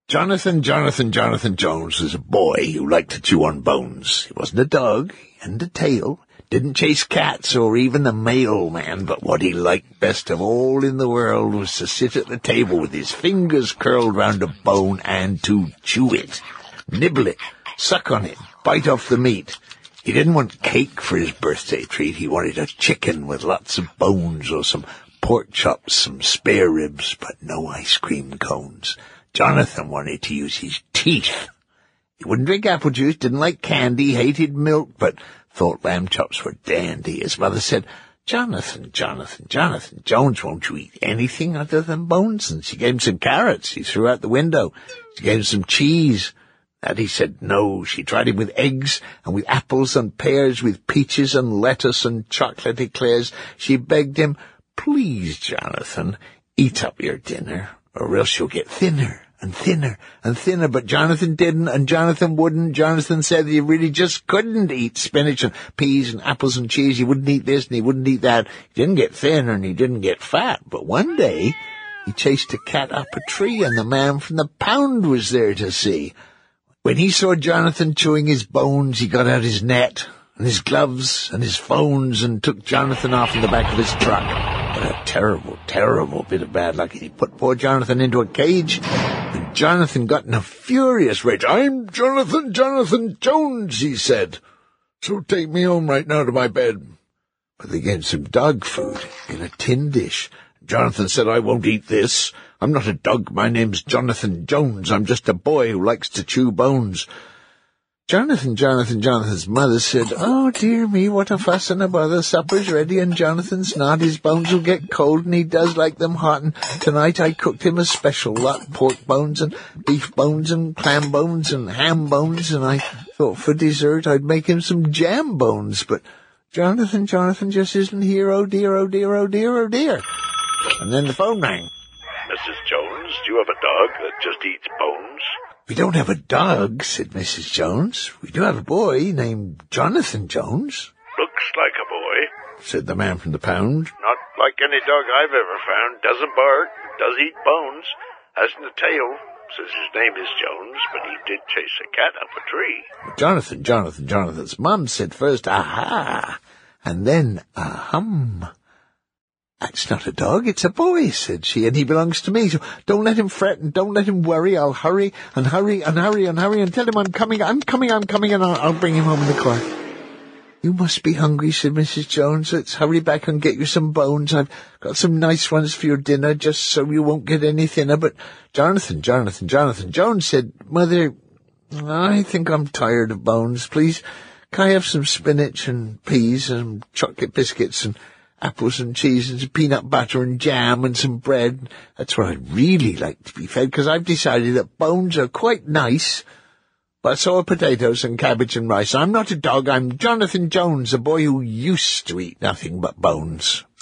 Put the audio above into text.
Jonathan Jones was a boy who liked to chew on bones. He wasn't a dog, he hadn't a tail, didn't chase cats or even the mailman, but what he liked best of all in the world was to sit at the table with his fingers curled round a bone and to chew it, nibble it, suck on it, bite off the meat. He didn't want cake for his birthday treat. He wanted a chicken with lots of bones or some pork chops, some spare ribs, but no ice cream cones. Jonathan wanted to use his teeth. He wouldn't drink apple juice, didn't like candy, hated milk, but thought lamb chops were dandy. His mother said, Jonathan Jones, won't you eat anything other than bones? And she gave him some carrots he threw out the window. She gave him some cheese. That he said no. She tried him with eggs and with apples and pears, with peaches and lettuce and chocolate eclairs. She begged him, please, Jonathan, eat up your dinner, or else you'll get thinner and thinner and thinner. But Jonathan didn't, and Jonathan wouldn't. Jonathan said he really just couldn't eat spinach and peas and apples and cheese. He wouldn't eat this and he wouldn't eat that. He didn't get thin and he didn't get fat. But one day he chased a cat up a tree, and the man from the pound was there to see. When he saw Jonathan chewing his bones, he got out his net and his gloves and his phones and took Jonathan off in the back of his truck. But a terrible, terrible bit of bad luck. He put poor Jonathan into a cage, and Jonathan got in a furious rage. I'm Jonathan Jones, he said. So take me home right now to my bed. But they gave him some dog food in a tin dish. Jonathan said, I won't eat this. I'm not a dog. My name's Jonathan Jones. I'm just a boy who likes to chew bones. Jonathan's mother said, oh, dear me, what a fuss and a bother. Supper's ready, and Jonathan's not. His bones will get cold, and he does like them hot. And tonight I cooked him a special lot, pork bones and beef bones and clam bones and ham bones, and I thought for dessert I'd make him some jam bones. But Jonathan just isn't here. Oh, dear, oh, dear, oh, dear, oh, dear. And then the phone rang. Mrs. Jones, do you have a dog that just eats bones? We don't have a dog, said Mrs. Jones. We do have a boy named Jonathan Jones. Looks like a boy, said the man from the pound. Not like any dog I've ever found. Doesn't bark, does eat bones, hasn't a tail. Says his name is Jones, but he did chase a cat up a tree. Jonathan's mum said first, aha, and then, ahum. That's not a dog, it's a boy, said she, and he belongs to me, so don't let him fret and don't let him worry. I'll hurry and tell him I'm coming, and I'll bring him home in the car. You must be hungry, said Mrs. Jones. Let's hurry back and get you some bones. I've got some nice ones for your dinner, just so you won't get any thinner. But Jonathan Jones said, Mother, I think I'm tired of bones. Please, can I have some spinach and peas and chocolate biscuits and apples and cheese and some peanut butter and jam and some bread? That's what I'd really like to be fed, because I've decided that bones are quite nice, but so are potatoes and cabbage and rice. I'm not a dog. I'm Jonathan Jones, a boy who used to eat nothing but bones.